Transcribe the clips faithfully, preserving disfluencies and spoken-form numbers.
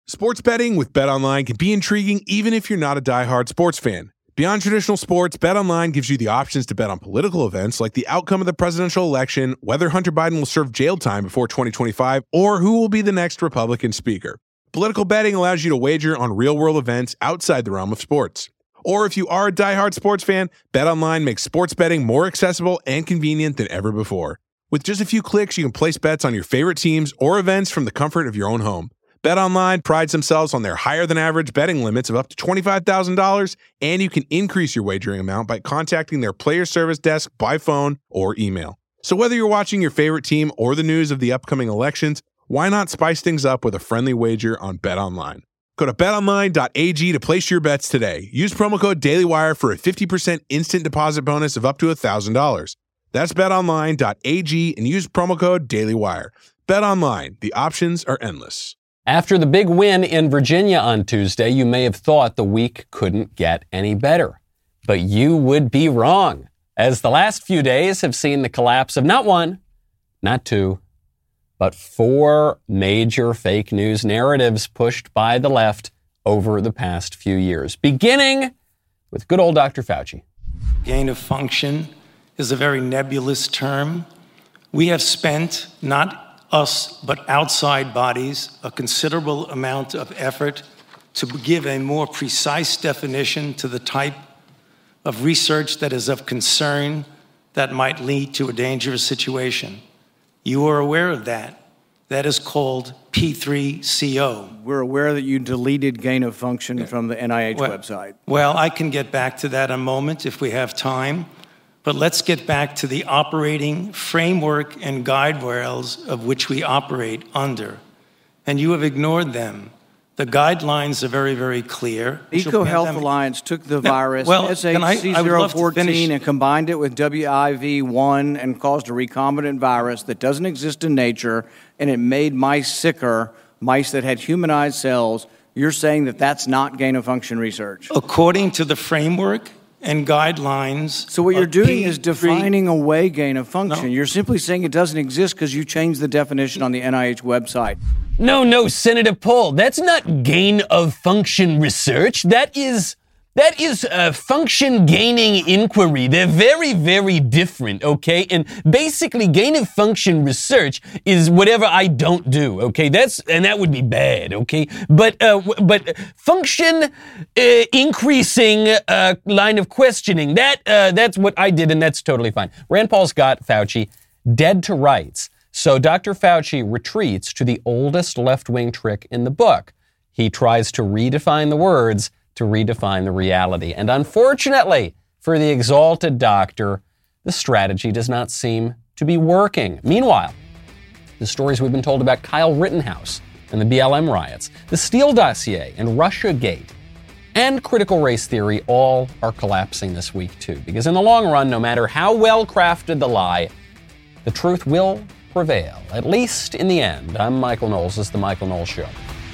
Sports betting with BetOnline can be intriguing even if you're not a diehard sports fan. Beyond traditional sports, BetOnline gives you the options to bet on political events like the outcome of the presidential election, whether Hunter Biden will serve jail time before twenty twenty-five, or who will be the next Republican speaker. Political betting allows you to wager on real-world events outside the realm of sports. Or if you are a diehard sports fan, BetOnline makes sports betting more accessible and convenient than ever before. With just a few clicks, you can place bets on your favorite teams or events from the comfort of your own home. BetOnline prides themselves on their higher-than-average betting limits of up to twenty-five thousand dollars, and you can increase your wagering amount by contacting their player service desk by phone or email. So whether you're watching your favorite team or the news of the upcoming elections, why not spice things up with a friendly wager on BetOnline? Go to bet online dot a g to place your bets today. Use promo code DailyWire for a fifty percent instant deposit bonus of up to one thousand dollars. That's bet online dot a g and use promo code DailyWire. BetOnline, the options are endless. After the big win in Virginia on Tuesday, you may have thought the week couldn't get any better. But you would be wrong, as the last few days have seen the collapse of not one, not two, but four major fake news narratives pushed by the left over the past few years, beginning with good old Doctor Fauci. Gain of function is a very nebulous term. We have spent, not us, but outside bodies, a considerable amount of effort to give a more precise definition to the type of research that is of concern that might lead to a dangerous situation. You are aware of that. That is called P three C O. We're aware that you deleted gain of function from the N I H well, website. Well, I can get back to that in a moment if we have time. But let's get back to the operating framework and guide rails of which we operate under. And you have ignored them. The guidelines are very, very clear. EcoHealth Alliance took the now, virus, well, S H C zero fourteen, and combined it with W I V one and caused a recombinant virus that doesn't exist in nature, and it made mice sicker, mice that had humanized cells. You're saying that that's not gain-of-function research? According to the framework and guidelines. So what you're doing P three is defining away gain of function. No. You're simply saying it doesn't exist because you changed the definition on the N I H website. No, no, Senator Paul, that's not gain of function research. That is that is a function gaining inquiry. They're very, very different, okay? And basically, gain of function research is whatever I don't do, okay? That's and that would be bad, okay? But uh, but function uh, increasing uh, line of questioning, that uh, that's what I did, and that's totally fine. Rand Paul's got Fauci dead to rights. So Doctor Fauci retreats to the oldest left-wing trick in the book. He tries to redefine the words to redefine the reality. And unfortunately, for the exalted doctor, the strategy does not seem to be working. Meanwhile, the stories we've been told about Kyle Rittenhouse and the B L M riots, the Steele dossier and Russiagate, and critical race theory all are collapsing this week too. Because in the long run, no matter how well crafted the lie, the truth will prevail, at least in the end. I'm Michael Knowles. This is The Michael Knowles Show.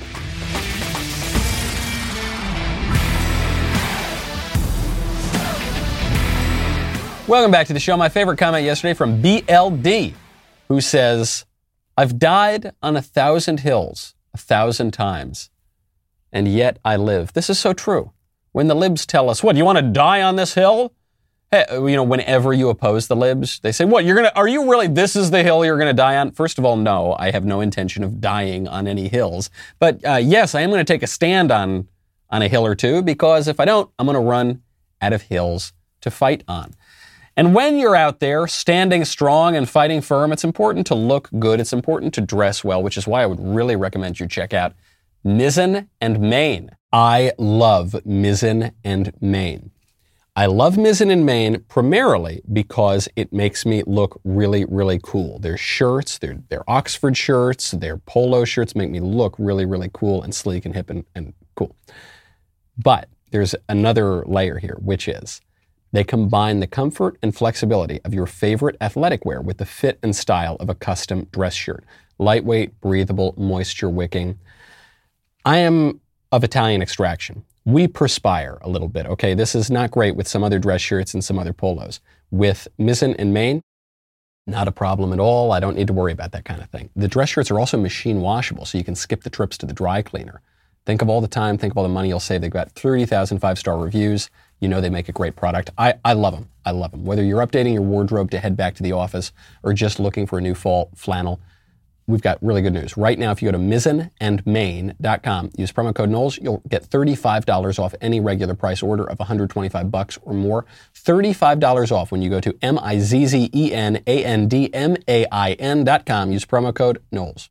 Welcome back to the show. My favorite comment yesterday from B L D, who says, I've died on a thousand hills a thousand times, and yet I live. This is so true. When the libs tell us, what, you want to die on this hill? Hey, you know, whenever you oppose the libs, they say, what, you're going to, are you really, this is the hill you're going to die on? First of all, no, I have no intention of dying on any hills. But uh, yes, I am going to take a stand on, on a hill or two, because if I don't, I'm going to run out of hills to fight on. And when you're out there standing strong and fighting firm, it's important to look good. It's important to dress well, which is why I would really recommend you check out Mizzen and Main. I love Mizzen and Main. I love Mizzen and Main primarily because it makes me look really, really cool. Their shirts, their, their Oxford shirts, their polo shirts make me look really, really cool and sleek and hip and, and cool. But there's another layer here, which is they combine the comfort and flexibility of your favorite athletic wear with the fit and style of a custom dress shirt. Lightweight, breathable, moisture wicking. I am of Italian extraction. We perspire a little bit, okay? This is not great with some other dress shirts and some other polos. With Mizzen and Main, not a problem at all. I don't need to worry about that kind of thing. The dress shirts are also machine washable, so you can skip the trips to the dry cleaner. Think of all the time, think of all the money you'll save. They've got thirty thousand five-star reviews. You know they make a great product. I, I love them. I love them. Whether you're updating your wardrobe to head back to the office or just looking for a new fall flannel, we've got really good news. Right now, if you go to mizzen and main dot com, use promo code Knowles, you'll get thirty-five dollars off any regular price order of one hundred twenty-five bucks or more. thirty-five dollars off when you go to M I Z Z E N A N D M A I N dot com. Use promo code Knowles.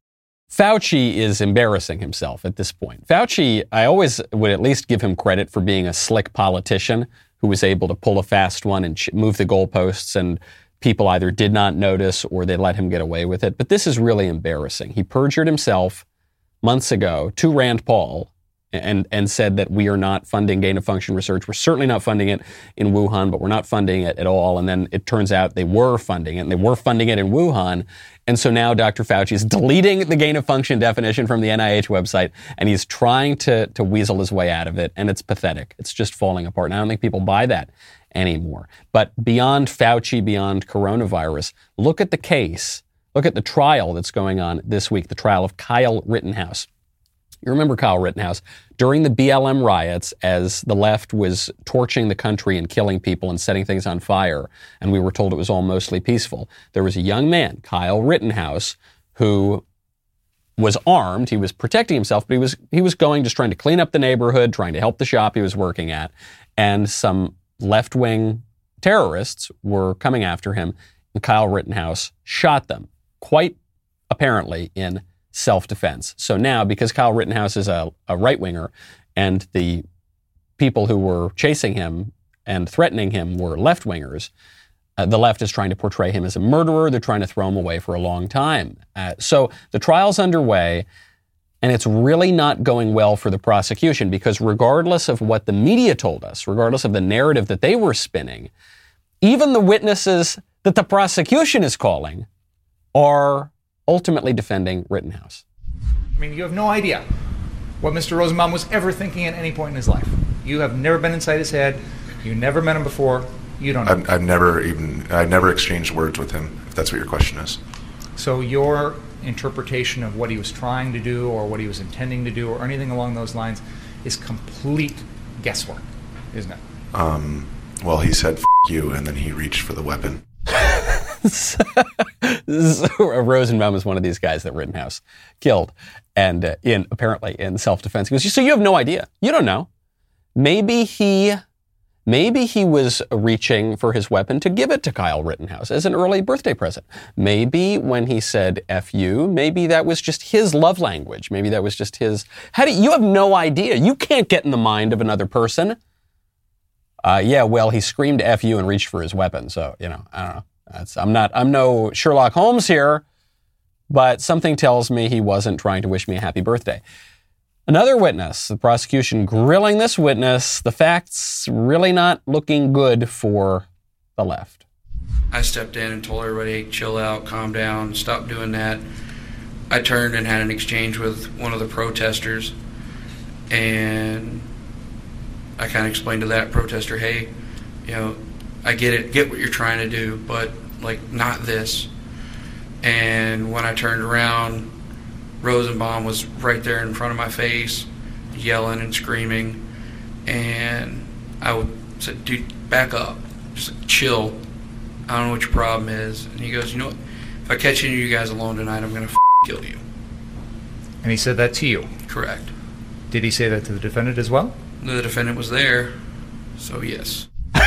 Fauci is embarrassing himself at this point. Fauci, I always would at least give him credit for being a slick politician who was able to pull a fast one and move the goalposts, and people either did not notice or they let him get away with it. But this is really embarrassing. He perjured himself months ago to Rand Paul and, and said that we are not funding gain-of-function research. We're certainly not funding it in Wuhan, but we're not funding it at all. And then it turns out they were funding it, and they were funding it in Wuhan. And so now Doctor Fauci is deleting the gain-of-function definition from the N I H website, and he's trying to, to weasel his way out of it, and it's pathetic. It's just falling apart. And I don't think people buy that anymore. But beyond Fauci, beyond coronavirus, look at the case. Look at the trial that's going on this week, the trial of Kyle Rittenhouse. You remember Kyle Rittenhouse during the B L M riots, as the left was torching the country and killing people and setting things on fire, and we were told it was all mostly peaceful. There was a young man, Kyle Rittenhouse, who was armed. He was protecting himself, but he was he was going, just trying to clean up the neighborhood, trying to help the shop he was working at, and some left-wing terrorists were coming after him, and Kyle Rittenhouse shot them, quite apparently in self-defense. So now, because Kyle Rittenhouse is a, a right-winger, and the people who were chasing him and threatening him were left-wingers, uh, the left is trying to portray him as a murderer. They're trying to throw him away for a long time. Uh, so the trial's underway, and it's really not going well for the prosecution, because regardless of what the media told us, regardless of the narrative that they were spinning, even the witnesses that the prosecution is calling are ultimately defending Rittenhouse. I mean, you have no idea what Mister Rosenbaum was ever thinking at any point in his life. You have never been inside his head. You never met him before. You don't know. I've, I've never even, I never exchanged words with him, if that's what your question is. So your interpretation of what he was trying to do or what he was intending to do or anything along those lines is complete guesswork, isn't it? Um, well, he said, F you, and then he reached for the weapon. Rosenbaum is one of these guys that Rittenhouse killed, and uh, in apparently in self-defense. He goes, so you have no idea. You don't know. Maybe he, maybe he was reaching for his weapon to give it to Kyle Rittenhouse as an early birthday present. Maybe when he said F you, maybe that was just his love language. Maybe that was just his. How do you, you have no idea? You can't get in the mind of another person. Uh, yeah, well, he screamed F you and reached for his weapon. So, you know, I don't know. That's, I'm not, I'm no Sherlock Holmes here, but something tells me he wasn't trying to wish me a happy birthday. Another witness, the prosecution grilling this witness, the facts really not looking good for the left. I stepped in and told everybody, chill out, calm down, stop doing that. I turned and had an exchange with one of the protesters, and I kind of explained to that protester, hey, you know, I get it, get what you're trying to do, but, like, not this. And when I turned around, Rosenbaum was right there in front of my face, yelling and screaming. And I would say, dude, back up. Just like, chill. I don't know what your problem is. And he goes, you know what? If I catch any of you guys alone tonight, I'm going to f- kill you. And he said that to you? Correct. Did he say that to the defendant as well? The defendant was there, so yes.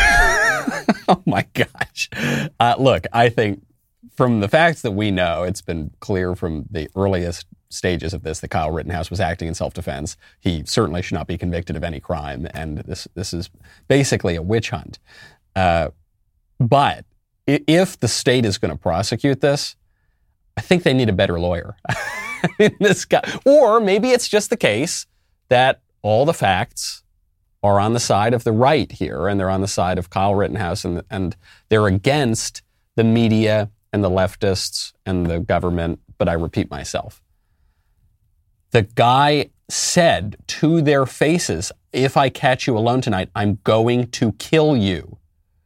Oh my gosh. Uh, look, I think from the facts that we know, it's been clear from the earliest stages of this that Kyle Rittenhouse was acting in self-defense. He certainly should not be convicted of any crime, and this this is basically a witch hunt. Uh, but if the state is going to prosecute this, I think they need a better lawyer. I mean, this guy, or maybe it's just the case that all the facts are on the side of the right here, and they're on the side of Kyle Rittenhouse, and, and they're against the media and the leftists and the government, but I repeat myself. The guy said to their faces, if I catch you alone tonight, I'm going to kill you.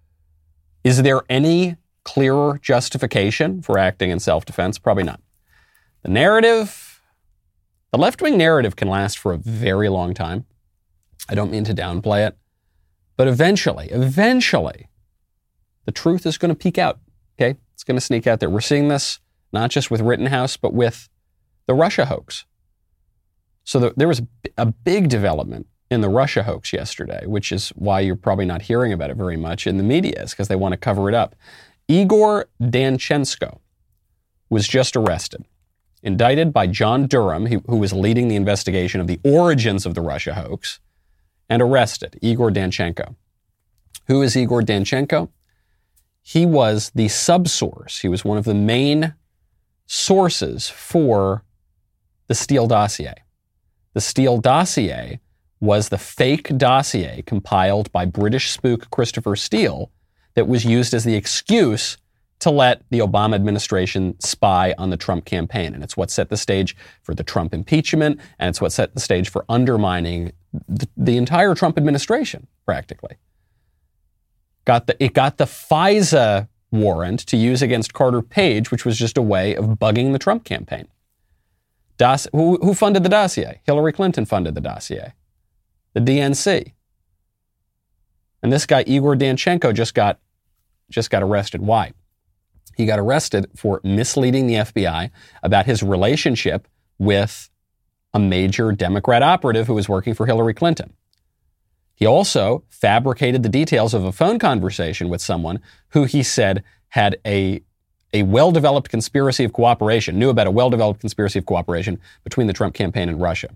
Is there any clearer justification for acting in self-defense? Probably not. The narrative, The left-wing narrative can last for a very long time. I don't mean to downplay it. But eventually, eventually, the truth is going to peek out, okay? It's going to sneak out there. We're seeing this not just with Rittenhouse, but with the Russia hoax. So the, there was a big development in the Russia hoax yesterday, which is why you're probably not hearing about it very much in the media, is because they want to cover it up. Igor Danchenko was just arrested, indicted by John Durham, who, who was leading the investigation of the origins of the Russia hoax, and arrested Igor Danchenko. Who is Igor Danchenko? He was the subsource. He was one of the main sources for the Steele dossier. The Steele dossier was the fake dossier compiled by British spook Christopher Steele that was used as the excuse to let the Obama administration spy on the Trump campaign. And it's what set the stage for the Trump impeachment, and it's what set the stage for undermining the, the entire Trump administration, practically. Got the, it got the FISA warrant to use against Carter Page, which was just a way of bugging the Trump campaign. Doss, who, who funded the dossier? Hillary Clinton funded the dossier. The D N C. And this guy, Igor Danchenko, just got, just got arrested. Why? He got arrested for misleading the F B I about his relationship with a major Democrat operative who was working for Hillary Clinton. He also fabricated the details of a phone conversation with someone who he said had a, a well-developed conspiracy of cooperation, knew about a well-developed conspiracy of cooperation between the Trump campaign and Russia.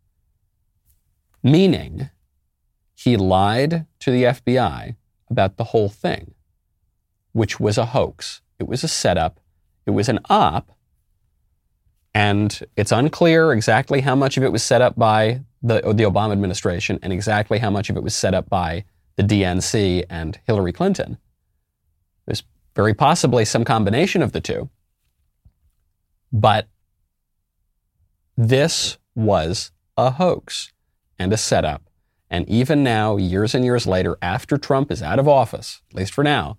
Meaning, he lied to the F B I about the whole thing, which was a hoax. It was a setup. It was an op. And it's unclear exactly how much of it was set up by the, the Obama administration and exactly how much of it was set up by the D N C and Hillary Clinton. There's very possibly some combination of the two. But this was a hoax and a setup. And even now, years and years later, after Trump is out of office, at least for now,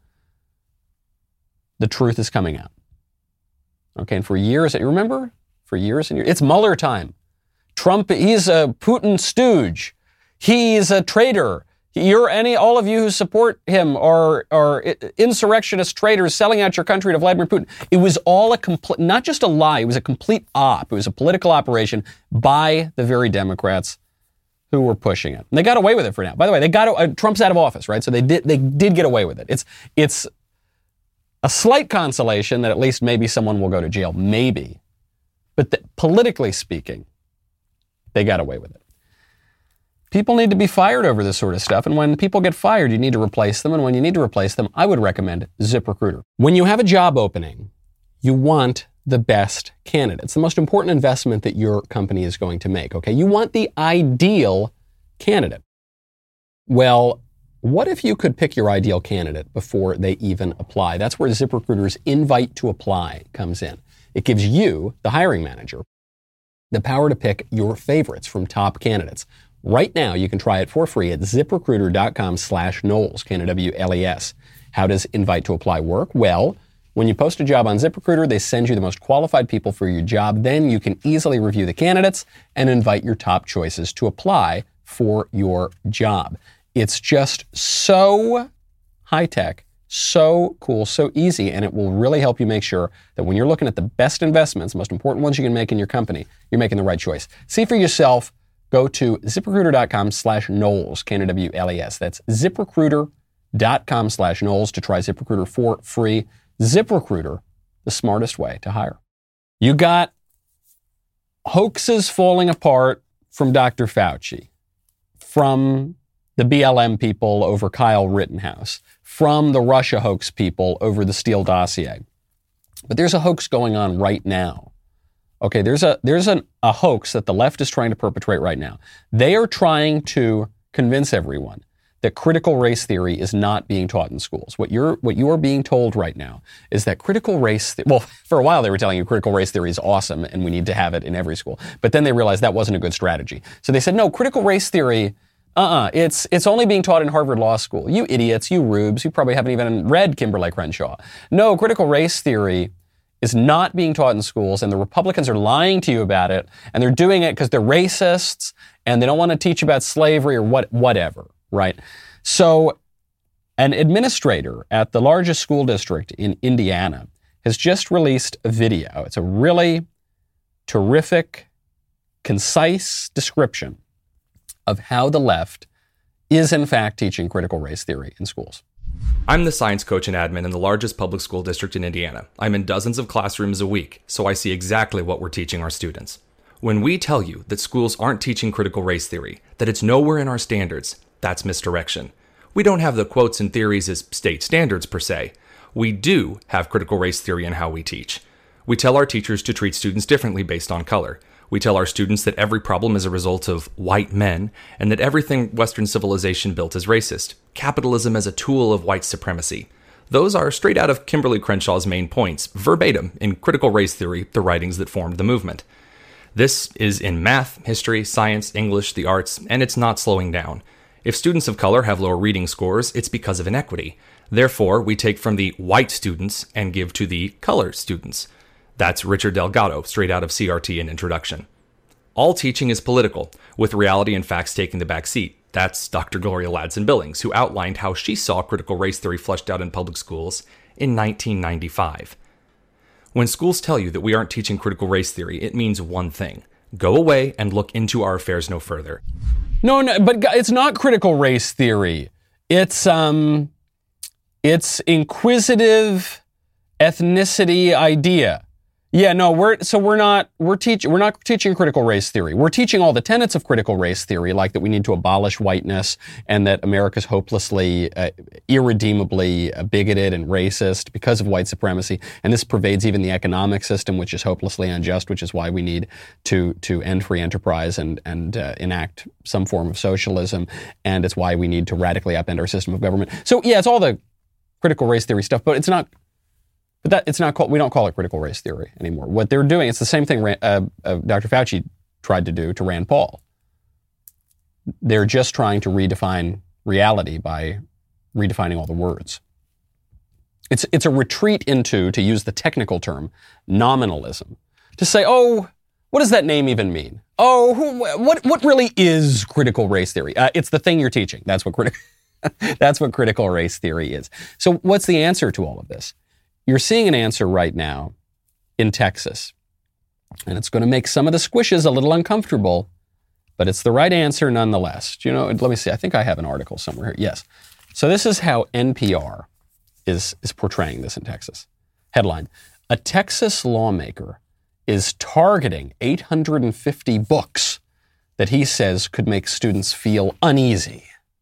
the truth is coming out. Okay, and for years, you remember? For years and years, it's Mueller time. Trump, he's a Putin stooge. He's a traitor. You're any, all of you who support him are, are insurrectionist traitors selling out your country to Vladimir Putin. It was all a complete, not just a lie, it was a complete op. It was a political operation by the very Democrats who were pushing it. And they got away with it for now. By the way, they got, uh, Trump's out of office, right? So they did, they did get away with it. It's, it's a slight consolation that at least maybe someone will go to jail. Maybe. But the, politically speaking, they got away with it. People need to be fired over this sort of stuff. And when people get fired, you need to replace them. And when you need to replace them, I would recommend ZipRecruiter. When you have a job opening, you want the best candidates, the most important investment that your company is going to make, okay? You want the ideal candidate. Well, what if you could pick your ideal candidate before they even apply? That's where ZipRecruiter's invite to apply comes in. It gives you, the hiring manager, the power to pick your favorites from top candidates. Right now, you can try it for free at ZipRecruiter.com slash Knowles, K N W L E S. How does invite to apply work? Well, when you post a job on ZipRecruiter, they send you the most qualified people for your job. Then you can easily review the candidates and invite your top choices to apply for your job. It's just so high-tech, so cool, so easy, and it will really help you make sure that when you're looking at the best investments, the most important ones you can make in your company, you're making the right choice. See for yourself. Go to ZipRecruiter.com slash Knowles, K N W L E S. That's ZipRecruiter.com slash Knowles to try ZipRecruiter for free. ZipRecruiter, the smartest way to hire. You got hoaxes falling apart from Doctor Fauci, from the B L M people over Kyle Rittenhouse, from the Russia hoax people over the Steele dossier. But there's a hoax going on right now. Okay, there's a there's an, a hoax that the left is trying to perpetrate right now. They are trying to convince everyone that critical race theory is not being taught in schools. What you're what you are being told right now is that critical race, th- well, for a while they were telling you critical race theory is awesome and we need to have it in every school. But then they realized that wasn't a good strategy. So they said, no, critical race theory, uh-uh, it's it's only being taught in Harvard Law School. You idiots, you rubes, you probably haven't even read Kimberly Crenshaw. No, critical race theory is not being taught in schools, and the Republicans are lying to you about it, and they're doing it because they're racists, and they don't want to teach about slavery or what, whatever, right? So an administrator at the largest school district in Indiana has just released a video. It's a really terrific, concise description of how the left is in fact teaching critical race theory in schools. I'm the science coach and admin in the largest public school district in Indiana. I'm in dozens of classrooms a week, so I see exactly what we're teaching our students. When we tell you that schools aren't teaching critical race theory, that it's nowhere in our standards, that's misdirection. We don't have the quotes and theories as state standards per se. We do have critical race theory in how we teach. We tell our teachers to treat students differently based on color. We tell our students that every problem is a result of white men, and that everything Western civilization built is racist. Capitalism as a tool of white supremacy. Those are straight out of Kimberly Crenshaw's main points, verbatim in Critical Race Theory, the writings that formed the movement. This is in math, history, science, English, the arts, and it's not slowing down. If students of color have lower reading scores, it's because of inequity. Therefore, we take from the white students and give to the color students. That's Richard Delgado, straight out of C R T and Introduction. All teaching is political, with reality and facts taking the back seat. That's Doctor Gloria Ladson-Billings, who outlined how she saw critical race theory fleshed out in public schools in nineteen ninety-five. When schools tell you that we aren't teaching critical race theory, it means one thing. Go away and look into our affairs no further. No, no, but it's not critical race theory. It's, um, it's inquisitive ethnicity idea. Yeah, no, we're so we're not we're teaching we're not teaching critical race theory. We're teaching all the tenets of critical race theory, like that we need to abolish whiteness and that America's hopelessly, uh, irredeemably bigoted and racist because of white supremacy, and this pervades even the economic system, which is hopelessly unjust, which is why we need to to end free enterprise and and uh, enact some form of socialism, and it's why we need to radically upend our system of government. So yeah, it's all the critical race theory stuff, but it's not. But that, it's not called, we don't call it critical race theory anymore. What they're doing, it's the same thing uh, uh, Doctor Fauci tried to do to Rand Paul. They're just trying to redefine reality by redefining all the words. It's, it's a retreat into, to use the technical term, nominalism. To say, oh, what does that name even mean? Oh, who, what, what really is critical race theory? Uh, it's the thing you're teaching. That's what, criti- that's what critical race theory is. So what's the answer to all of this? You're seeing an answer right now in Texas, and it's going to make some of the squishes a little uncomfortable, but it's the right answer nonetheless. You know, let me see. I think I have an article somewhere here. Yes. So this is how N P R is, is portraying this in Texas. Headline, a Texas lawmaker is targeting eight hundred fifty books that he says could make students feel uneasy.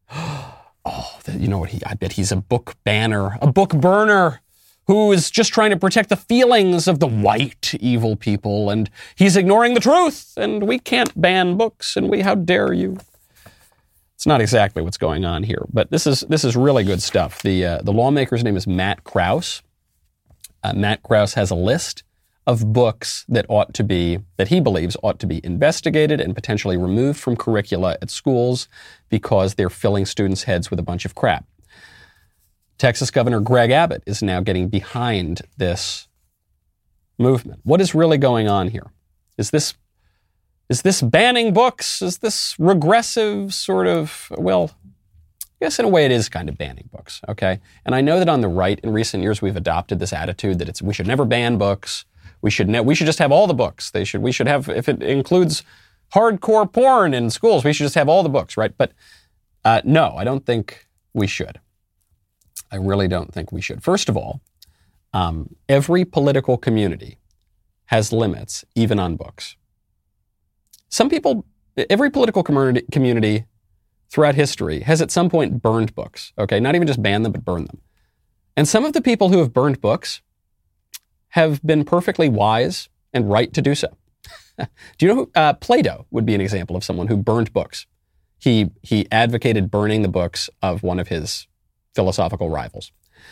Oh, you know what? He, I bet he's a book banner, a book burner, who is just trying to protect the feelings of the white evil people, and he's ignoring the truth, and we can't ban books, and we, how dare you? It's not exactly what's going on here, but this is this is really good stuff. The uh, the lawmaker's name is Matt Krause. Uh, Matt Krause has a list of books that ought to be, that he believes ought to be investigated and potentially removed from curricula at schools because they're filling students' heads with a bunch of crap. Texas Governor Greg Abbott is now getting behind this movement. What is really going on here? Is this is this banning books? Is this regressive sort of, well, I guess in a way it is kind of banning books, okay? And I know that on the right in recent years we've adopted this attitude that it's we should never ban books. We should ne- we should just have all the books. They should we should have, if it includes hardcore porn in schools, we should just have all the books, right? But uh, no, I don't think we should. I really don't think we should. First of all, um, every political community has limits, even on books. Some people, every political community, community throughout history has at some point burned books, okay? Not even just banned them, but burned them. And some of the people who have burned books have been perfectly wise and right to do so. Do you know who, uh, Plato would be an example of someone who burned books. He, he advocated burning the books of one of his philosophical rivals.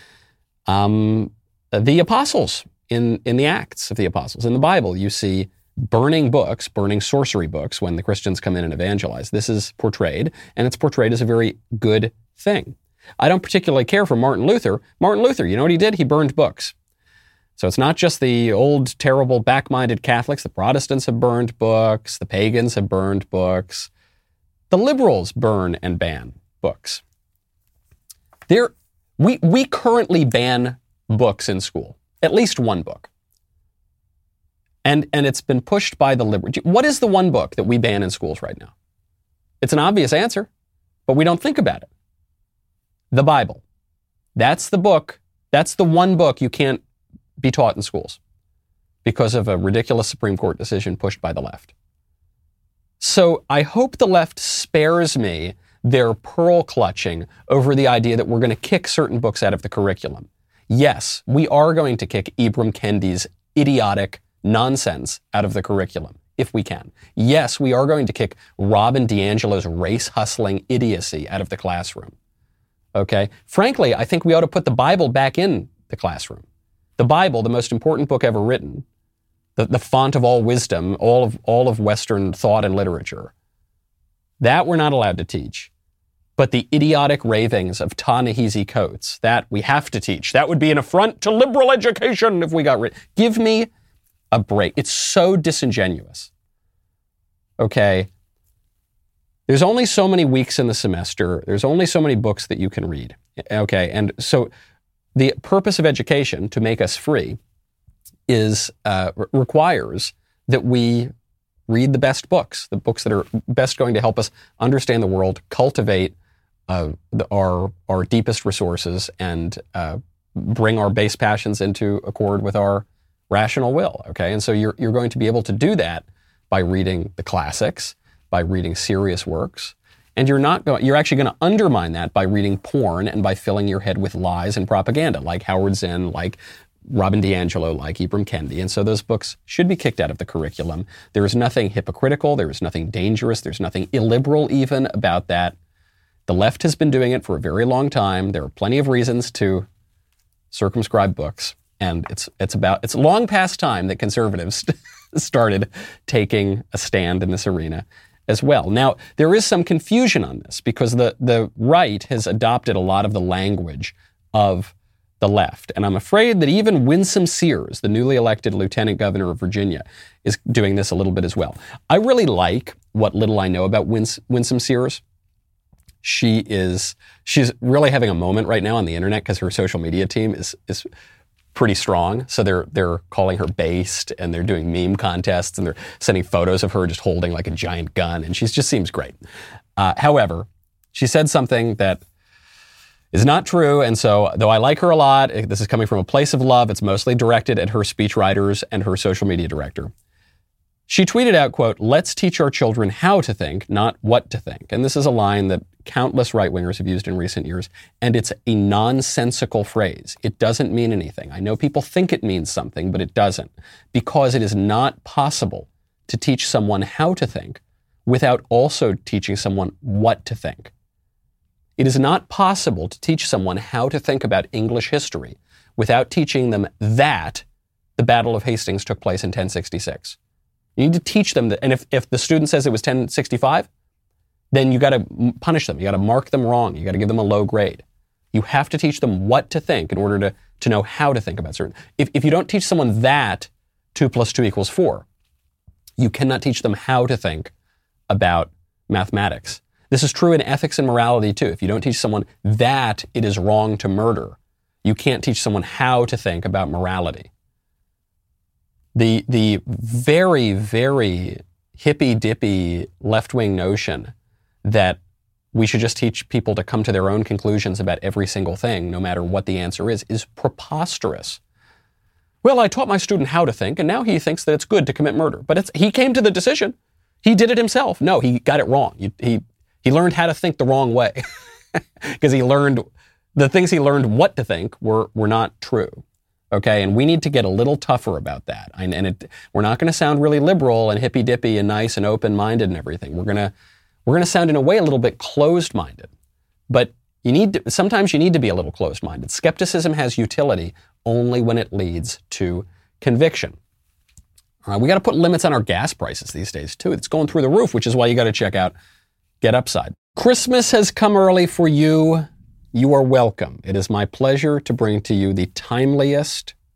Um, the apostles, in, in the Acts of the Apostles, in the Bible, you see burning books, burning sorcery books when the Christians come in and evangelize. This is portrayed, and it's portrayed as a very good thing. I don't particularly care for Martin Luther. Martin Luther, you know what he did? He burned books. So it's not just the old, terrible, back-minded Catholics. The Protestants have burned books. The pagans have burned books. The liberals burn and ban books. There, we, we currently ban books in school, at least one book. And, and it's been pushed by the liberals. What is the one book that we ban in schools right now? It's an obvious answer, but we don't think about it. The Bible. That's the book. That's the one book you can't be taught in schools because of a ridiculous Supreme Court decision pushed by the left. So I hope the left spares me their pearl clutching over the idea that we're going to kick certain books out of the curriculum. Yes, we are going to kick Ibram Kendi's idiotic nonsense out of the curriculum, if we can. Yes, we are going to kick Robin DiAngelo's race-hustling idiocy out of the classroom. Okay? Frankly, I think we ought to put the Bible back in the classroom. The Bible, the most important book ever written, the, the font of all wisdom, all of, all of Western thought and literature, that we're not allowed to teach. But the idiotic ravings of Ta-Nehisi Coates, that we have to teach. That would be an affront to liberal education if we got rid. Give me a break. It's so disingenuous. Okay? There's only so many weeks in the semester. There's only so many books that you can read. Okay? And so the purpose of education, to make us free, is uh, requires that we read the best books, the books that are best going to help us understand the world, cultivate uh, the, our our deepest resources, and uh, bring our base passions into accord with our rational will. Okay, and so you're you're going to be able to do that by reading the classics, by reading serious works, and you're not going. You're actually going to undermine that by reading porn and by filling your head with lies and propaganda, like Howard Zinn, like Robin DiAngelo, like Ibram Kendi. And so those books should be kicked out of the curriculum. There is nothing hypocritical. There is nothing dangerous. There's nothing illiberal even about that. The left has been doing it for a very long time. There are plenty of reasons to circumscribe books. And it's it's about it's long past time that conservatives started taking a stand in this arena as well. Now, there is some confusion on this because the, the right has adopted a lot of the language of the left. And I'm afraid that even Winsome Sears, the newly elected lieutenant governor of Virginia, is doing this a little bit as well. I really like what little I know about Wins- Winsome Sears. She is, she's really having a moment right now on the internet because her social media team is, is pretty strong. So they're, they're calling her based, and they're doing meme contests, and they're sending photos of her just holding like a giant gun. And she just seems great. Uh, however, she said something that is not true. And so, though I like her a lot, this is coming from a place of love. It's mostly directed at her speechwriters and her social media director. She tweeted out, quote, "Let's teach our children how to think, not what to think." And this is a line that countless right-wingers have used in recent years. And it's a nonsensical phrase. It doesn't mean anything. I know people think it means something, but it doesn't. Because it is not possible to teach someone how to think without also teaching someone what to think. It is not possible to teach someone how to think about English history without teaching them that the Battle of Hastings took place in ten sixty-six. You need to teach them that, and if, if the student says it was ten sixty-five, then you got to punish them. You got to mark them wrong. You got to give them a low grade. You have to teach them what to think in order to, to know how to think about certain. If, if you don't teach someone that two plus two equals four, you cannot teach them how to think about mathematics. This is true in ethics and morality too. If you don't teach someone that it is wrong to murder, you can't teach someone how to think about morality. The, the very, very hippy-dippy left-wing notion that we should just teach people to come to their own conclusions about every single thing, no matter what the answer is, is preposterous. Well, I taught my student how to think, and now he thinks that it's good to commit murder. But it's, he came to the decision. He did it himself. No, he got it wrong. He, he, he learned how to think the wrong way because he learned, the things he learned what to think were, were not true. Okay, and we need to get a little tougher about that. And, and it, we're not going to sound really liberal and hippy-dippy and nice and open-minded and everything. We're going to we're going to sound in a way a little bit closed-minded. But you need to, sometimes you need to be a little closed-minded. Skepticism has utility only when it leads to conviction. All right, we got to put limits on our gas prices these days too. It's going through the roof, which is why you got to check out Get Upside. Christmas has come early for you. You are welcome. It is my pleasure to bring to you the timeliest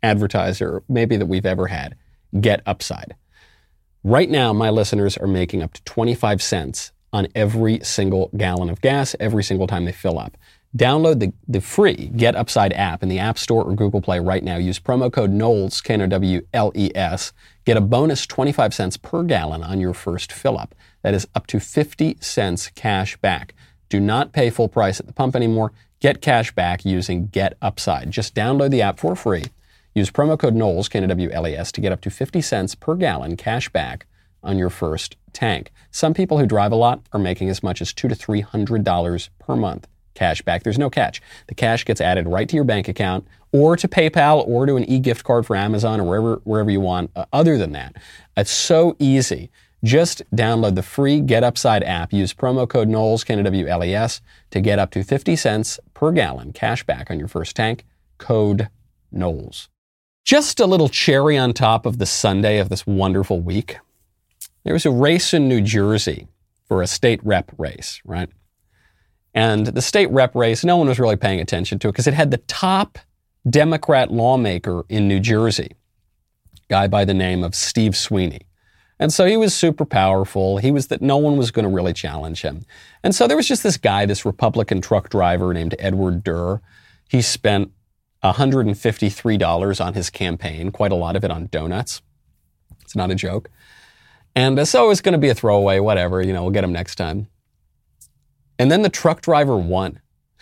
advertiser maybe that we've ever had, Get Upside. Right now, my listeners are making up to twenty-five cents on every single gallon of gas every single time they fill up. Download the, the free Get Upside app in the App Store or Google Play right now. Use promo code Knowles, K N O W L E S. Get a bonus twenty-five cents per gallon on your first fill up. That is up to fifty cents cash back. Do not pay full price at the pump anymore. Get cash back using Get Upside. Just download the app for free. Use promo code Knowles, K N O W L E S, to get up to fifty cents per gallon cash back on your first tank. Some people who drive a lot are making as much as two to three hundred dollars per month cash back. There's no catch. The cash gets added right to your bank account or to PayPal or to an e-gift card for Amazon or wherever wherever you want. Uh, other than that, it's so easy. Just download the free Get Upside app. Use promo code Knowles, K N O W L E S, to get up to fifty cents per gallon cash back on your first tank. Code Knowles. Just a little cherry on top of the Sunday of this wonderful week. There was a race in New Jersey for a state rep race, right? And the state rep race, no one was really paying attention to it because it had the top Democrat lawmaker in New Jersey, a guy by the name of Steve Sweeney. And so he was super powerful. He was that no one was going to really challenge him. And so there was just this guy, this Republican truck driver named Edward Durr. He spent one hundred fifty-three dollars on his campaign, quite a lot of it on donuts. It's not a joke. And uh, so it's going to be a throwaway, whatever, you know, we'll get him next time. And then the truck driver won.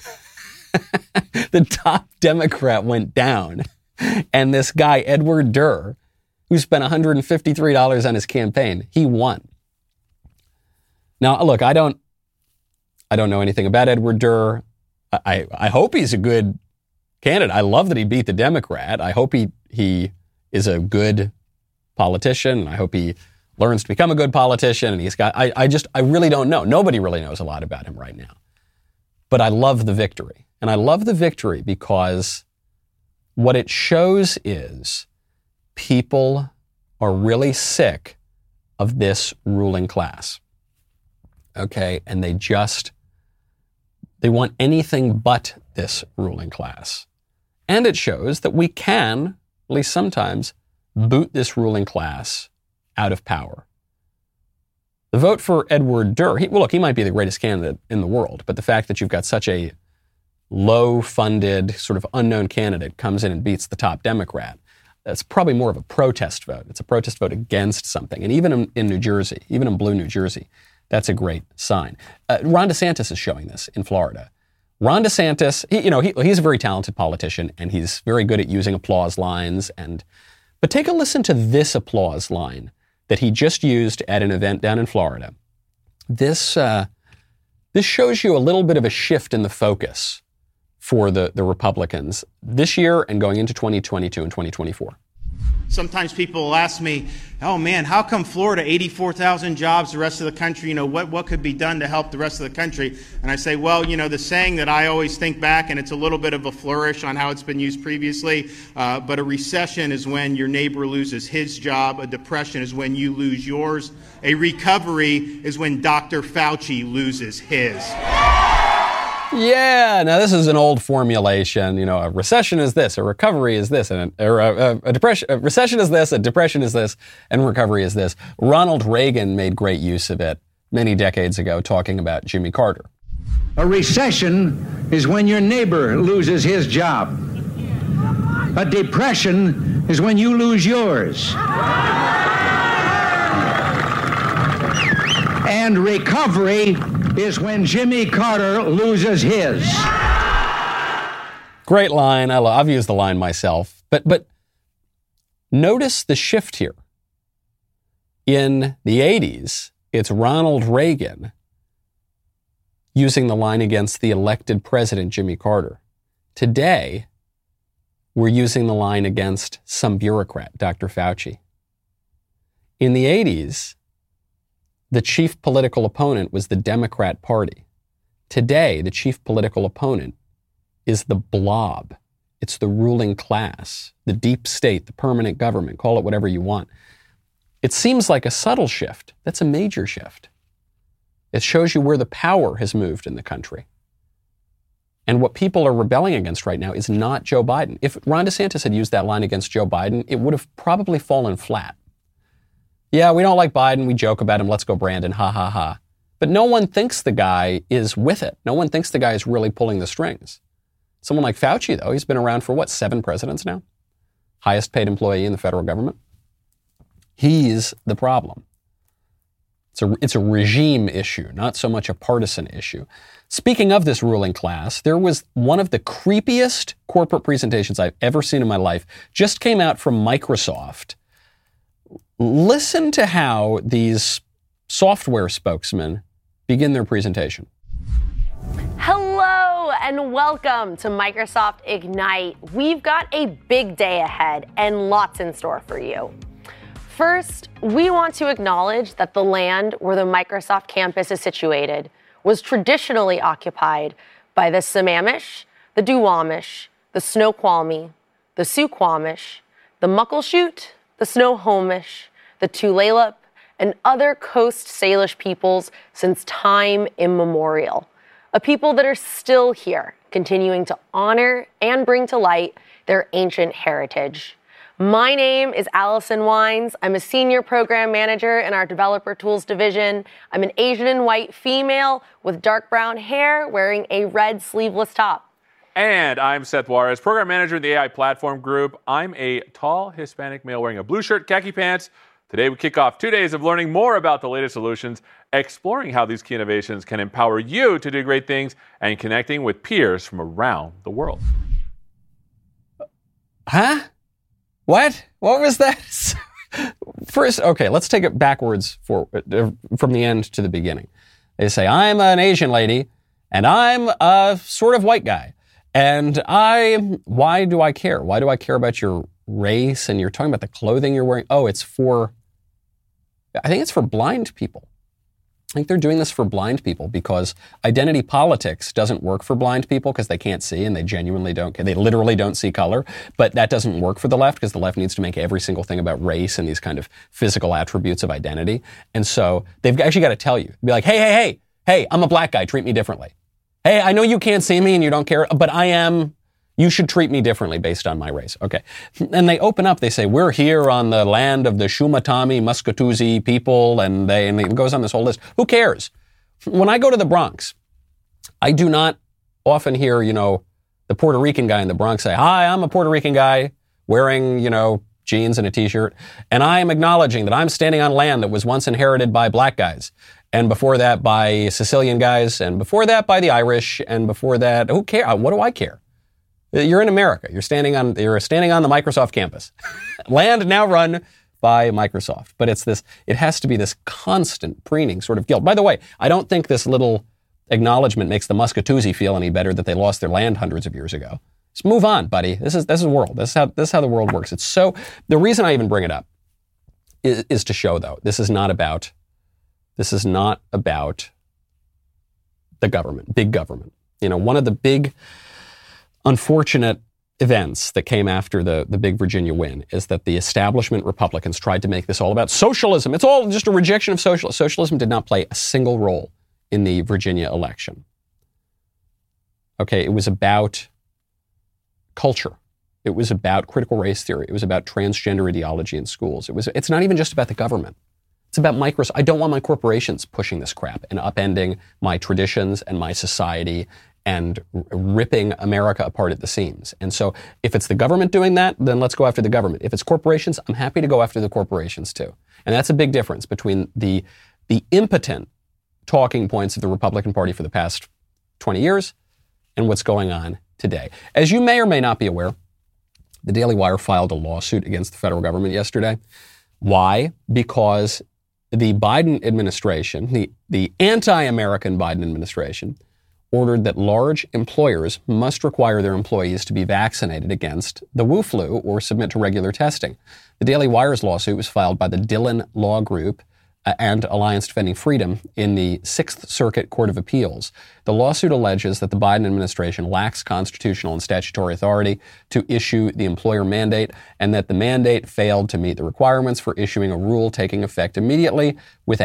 The top Democrat went down. And this guy, Edward Durr, who spent one hundred fifty-three dollars on his campaign, he won. Now, look, I don't, I don't know anything about Edward Durr. I, I hope he's a good candidate. I love that he beat the Democrat. I hope he, he is a good politician. I hope he learns to become a good politician. And he's got, I, I just, I really don't know. Nobody really knows a lot about him right now. But I love the victory. And I love the victory because what it shows is people are really sick of this ruling class. Okay? And they just, they want anything but this ruling class. And it shows that we can, at least sometimes, boot this ruling class out of power. The vote for Edward Durr, he, well, look, he might be the greatest candidate in the world, but the fact that you've got such a low-funded, sort of unknown candidate comes in and beats the top Democrat, that's probably more of a protest vote. It's a protest vote against something. And even in, in New Jersey, even in blue New Jersey, that's a great sign. Uh, Ron DeSantis is showing this in Florida. Ron DeSantis, he, you know, he, he's a very talented politician, and he's very good at using applause lines. And but take a listen to this applause line that he just used at an event down in Florida. This uh, this shows you a little bit of a shift in the focus for the, the Republicans this year and going into twenty twenty-two and twenty twenty-four. Sometimes people will ask me, oh man, how come Florida, eighty-four thousand jobs, the rest of the country, you know, what, what could be done to help the rest of the country? And I say, well, you know, the saying that I always think back, and it's a little bit of a flourish on how it's been used previously, uh, but a recession is when your neighbor loses his job. A depression is when you lose yours. A recovery is when Doctor Fauci loses his. Yeah, now this is an old formulation. You know, a recession is this, a recovery is this, and a, a, a depression. A recession is this, a depression is this, and recovery is this. Ronald Reagan made great use of it many decades ago, talking about Jimmy Carter. A recession is when your neighbor loses his job. A depression is when you lose yours. And recovery is when Jimmy Carter loses his. Great line. I love, I've used the line myself. But but notice the shift here. In the eighties, it's Ronald Reagan using the line against the elected president, Jimmy Carter. Today, we're using the line against some bureaucrat, Doctor Fauci. In the eighties, the chief political opponent was the Democrat Party. Today, the chief political opponent is the blob. It's the ruling class, the deep state, the permanent government, call it whatever you want. It seems like a subtle shift. That's a major shift. It shows you where the power has moved in the country. And what people are rebelling against right now is not Joe Biden. If Ron DeSantis had used that line against Joe Biden, it would have probably fallen flat. Yeah, we don't like Biden. We joke about him. Let's go Brandon. Ha, ha, ha. But no one thinks the guy is with it. No one thinks the guy is really pulling the strings. Someone like Fauci, though, he's been around for, what, seven presidents now? Highest paid employee in the federal government. He's the problem. It's a, it's a regime issue, not so much a partisan issue. Speaking of this ruling class, there was one of the creepiest corporate presentations I've ever seen in my life. Just came out from Microsoft. Listen to how these software spokesmen begin their presentation. Hello and welcome to Microsoft Ignite. We've got a big day ahead and lots in store for you. First, we want to acknowledge that the land where the Microsoft campus is situated was traditionally occupied by the Sammamish, the Duwamish, the Snoqualmie, the Suquamish, the Muckleshoot, the Snohomish, the Tulalip, and other Coast Salish peoples since time immemorial. A people that are still here, continuing to honor and bring to light their ancient heritage. My name is Allison Wines. I'm a senior program manager in our developer tools division. I'm an Asian and white female with dark brown hair wearing a red sleeveless top. And I'm Seth Juarez, program manager in the A I platform group. I'm a tall Hispanic male wearing a blue shirt, khaki pants. Today we kick off two days of learning more about the latest solutions, exploring how these key innovations can empower you to do great things, and connecting with peers from around the world. Huh? What? What was that? First, okay, let's take it backwards for, uh, from the end to the beginning. They say, I'm an Asian lady, and I'm a sort of white guy. And I, why do I care? Why do I care about your race? And you're talking about the clothing you're wearing. Oh, it's for, I think it's for blind people. I think they're doing this for blind people because identity politics doesn't work for blind people because they can't see and they genuinely don't, they literally don't see color. But that doesn't work for the left because the left needs to make every single thing about race and these kind of physical attributes of identity. And so they've actually got to tell you, be like, hey, hey, hey, hey, I'm a black guy, treat me differently. Hey, I know you can't see me and you don't care, but I am, you should treat me differently based on my race. Okay. And they open up, they say, we're here on the land of the Shumatami Muskatuzi people, and they, and it goes on this whole list. Who cares? When I go to the Bronx, I do not often hear, you know, the Puerto Rican guy in the Bronx say, hi, I'm a Puerto Rican guy wearing, you know, jeans and a t-shirt, and I am acknowledging that I'm standing on land that was once inherited by black guys, and before that by Sicilian guys, and before that by the Irish, and before that, who cares? What do I care? You're in America. You're standing on, you're standing on the Microsoft campus. Land now run by Microsoft. But it's this, it has to be this constant preening sort of guilt. By the way, I don't think this little acknowledgement makes the Muskatuzi feel any better that they lost their land hundreds of years ago. Just move on, buddy. This is, this is the world. This is how, this is how the world works. It's so, the reason I even bring it up is, is to show, though, this is not about, this is not about the government, big government. You know, one of the big unfortunate events that came after the, the big Virginia win is that the establishment Republicans tried to make this all about socialism. It's all just a rejection of socialism. Socialism did not play a single role in the Virginia election. Okay, it was about culture. It was about critical race theory. It was about transgender ideology in schools. It was. It's not even just about the government. It's about Microsoft. I don't want my corporations pushing this crap and upending my traditions and my society and ripping America apart at the seams. And so if it's the government doing that, then let's go after the government. If it's corporations, I'm happy to go after the corporations too. And that's a big difference between the, the impotent talking points of the Republican Party for the past twenty years and what's going on today. As you may or may not be aware, the Daily Wire filed a lawsuit against the federal government yesterday. Why? Because the Biden administration, the, the anti-American Biden administration, ordered that large employers must require their employees to be vaccinated against the Wu flu or submit to regular testing. The Daily Wire's lawsuit was filed by the Dillon Law Group and Alliance Defending Freedom in the Sixth Circuit Court of Appeals. The lawsuit alleges that the Biden administration lacks constitutional and statutory authority to issue the employer mandate and that the mandate failed to meet the requirements for issuing a rule taking effect immediately without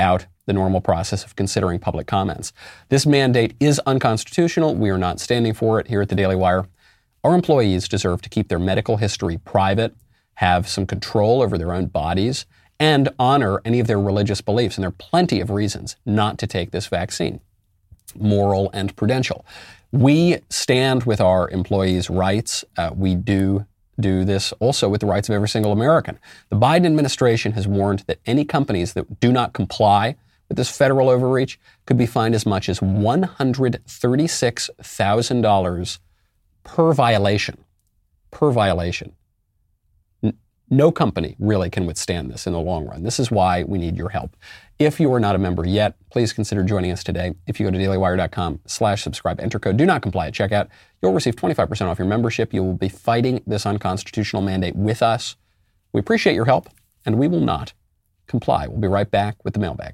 the normal process of considering public comments. This mandate is unconstitutional. We are not standing for it here at the Daily Wire. Our employees deserve to keep their medical history private, have some control over their own bodies, and honor any of their religious beliefs. And there are plenty of reasons not to take this vaccine, moral and prudential. We stand with our employees' rights. Uh, we do do this also with the rights of every single American. The Biden administration has warned that any companies that do not comply with this federal overreach could be fined as much as one hundred thirty-six thousand dollars per violation. Per violation. No company really can withstand this in the long run. This is why we need your help. If you are not a member yet, please consider joining us today. If you go to dailywire.com slash subscribe, enter code do not comply at checkout, you'll receive twenty-five percent off your membership. You will be fighting this unconstitutional mandate with us. We appreciate your help, and we will not comply. We'll be right back with the mailbag.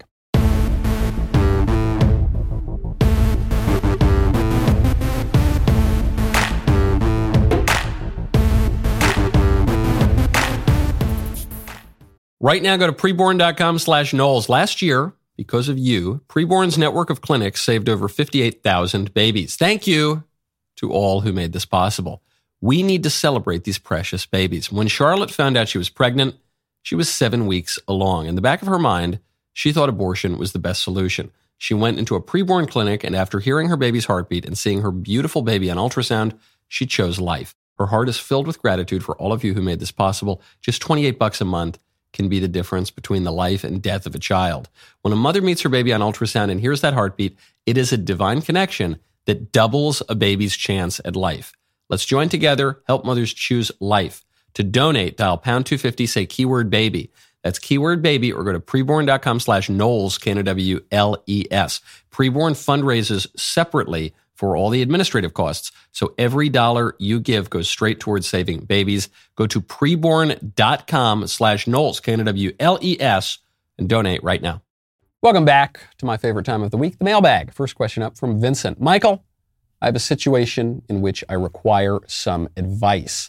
Right now, go to preborn.com slash Knowles. Last year, because of you, Preborn's network of clinics saved over fifty-eight thousand babies. Thank you to all who made this possible. We need to celebrate these precious babies. When Charlotte found out she was pregnant, she was seven weeks along. In the back of her mind, she thought abortion was the best solution. She went into a preborn clinic, and after hearing her baby's heartbeat and seeing her beautiful baby on ultrasound, she chose life. Her heart is filled with gratitude for all of you who made this possible. Just twenty-eight bucks a month can be the difference between the life and death of a child. When a mother meets her baby on ultrasound and hears that heartbeat, it is a divine connection that doubles a baby's chance at life. Let's join together, help mothers choose life. To donate, dial pound two fifty, say keyword baby. That's keyword baby, or go to preborn.com slash Knowles, K N O W L E S. Preborn fundraises separately for all the administrative costs. So every dollar you give goes straight towards saving babies. Go to preborn.com slash Knowles, K N O W L E S, and donate right now. Welcome back to my favorite time of the week, the mailbag. First question up from Vincent. Michael, I have a situation in which I require some advice.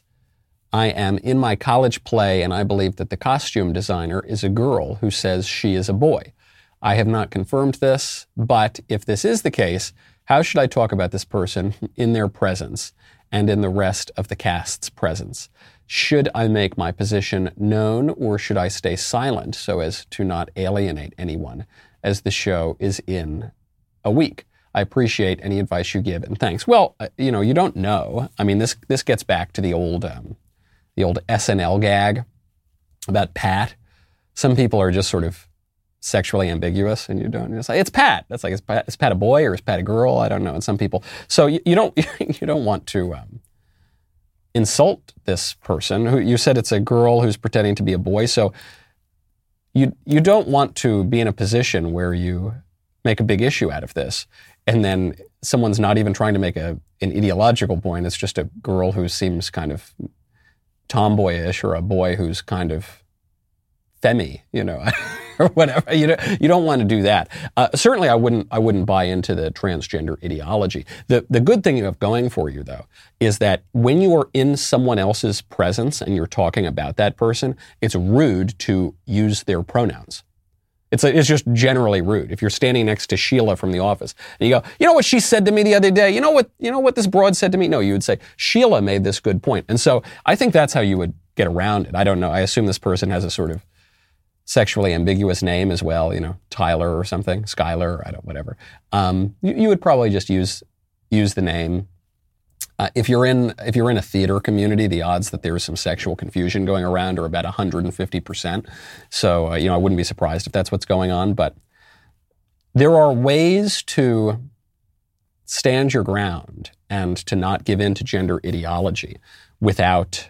I am in my college play, and I believe that the costume designer is a girl who says she is a boy. I have not confirmed this, but if this is the case, how should I talk about this person in their presence and in the rest of the cast's presence? Should I make my position known, or should I stay silent so as to not alienate anyone, as the show is in a week? I appreciate any advice you give, and thanks. Well, you know, you don't know. I mean, this this gets back to the old um, the old S N L gag about Pat. Some people are just sort of sexually ambiguous, and you don't. It's like, it's Pat. That's like, is Pat, is Pat a boy or is Pat a girl? I don't know. And some people, so you, you don't you don't want to um, insult this person who you said it's a girl who's pretending to be a boy. So you you don't want to be in a position where you make a big issue out of this, and then someone's not even trying to make a an ideological point. It's just a girl who seems kind of tomboyish, or a boy who's kind of femi, you know. Or whatever. You don't, you don't want to do that. Uh, certainly, I wouldn't. I wouldn't buy into the transgender ideology. The the good thing you have going for you, though, is that when you are in someone else's presence and you're talking about that person, it's rude to use their pronouns. It's a, it's just generally rude. If you're standing next to Sheila from The Office and you go, you know what she said to me the other day? You know what? You know what this broad said to me? No, you would say Sheila made this good point. And so I think that's how you would get around it. I don't know. I assume this person has a sort of sexually ambiguous name as well, you know, Tyler or something, Skylar, I don't, whatever. Um, you, you would probably just use use the name. Uh, if you're in if you're in a theater community, the odds that there is some sexual confusion going around are about one hundred fifty percent. So, uh, you know, I wouldn't be surprised if that's what's going on. But there are ways to stand your ground and to not give in to gender ideology without